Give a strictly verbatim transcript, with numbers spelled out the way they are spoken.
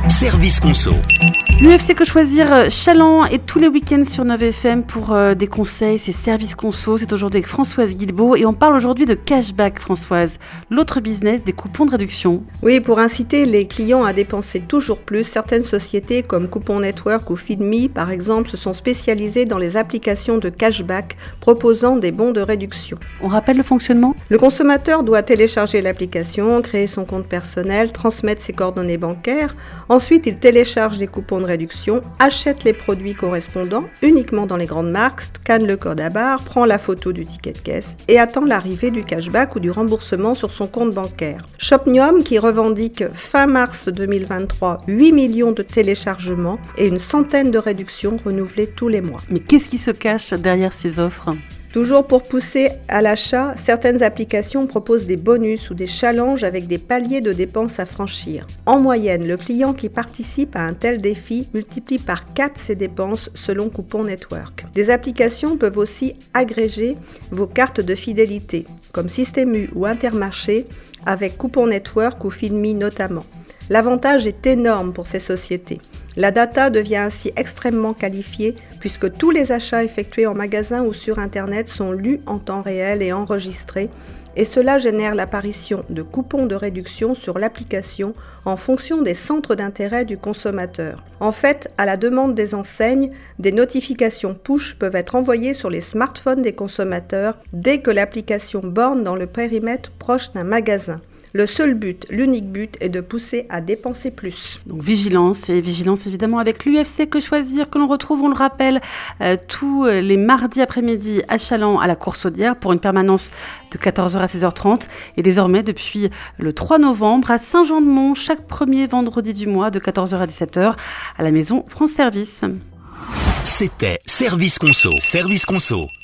Service Conso. L'U F C Que Choisir Challans est tous les week-ends sur neuf F M pour euh, des conseils, c'est Service Conso. C'est aujourd'hui avec Françoise Guilbeault et on parle aujourd'hui de cashback, Françoise, l'autre business des coupons de réduction. Oui, pour inciter les clients à dépenser toujours plus, certaines sociétés comme Coupon Network ou Feedme, par exemple, se sont spécialisées dans les applications de cashback proposant des bons de réduction. On rappelle le fonctionnement ? Le consommateur doit télécharger l'application, créer son compte personnel, transmettre ses coordonnées bancaires. Ensuite, il télécharge les coupons de réduction, achète les produits correspondants uniquement dans les grandes marques, scanne le code à barre, prend la photo du ticket de caisse et attend l'arrivée du cashback ou du remboursement sur son compte bancaire. Shopnium, qui revendique fin mars deux mille vingt-trois huit millions de téléchargements et une centaine de réductions renouvelées tous les mois. Mais qu'est-ce qui se cache derrière ces offres ? Toujours pour pousser à l'achat, certaines applications proposent des bonus ou des challenges avec des paliers de dépenses à franchir. En moyenne, le client qui participe à un tel défi multiplie par quatre ses dépenses selon Coupon Network. Des applications peuvent aussi agréger vos cartes de fidélité, comme Système U ou Intermarché, avec Coupon Network ou Feedme notamment. L'avantage est énorme pour ces sociétés. La data devient ainsi extrêmement qualifiée puisque tous les achats effectués en magasin ou sur Internet sont lus en temps réel et enregistrés et cela génère l'apparition de coupons de réduction sur l'application en fonction des centres d'intérêt du consommateur. En fait, à la demande des enseignes, des notifications push peuvent être envoyées sur les smartphones des consommateurs dès que l'application borne dans le périmètre proche d'un magasin. Le seul but, l'unique but est de pousser à dépenser plus. Donc vigilance et vigilance évidemment avec l'U F C Que Choisir que l'on retrouve, on le rappelle, euh, tous les mardis après-midi à Challans à la Courssaudière pour une permanence de quatorze heures à seize heures trente et désormais depuis le trois novembre à Saint-Jean-de-Mont chaque premier vendredi du mois de quatorze heures à dix-sept heures à la maison France Service. C'était Service Conso. Service Conso.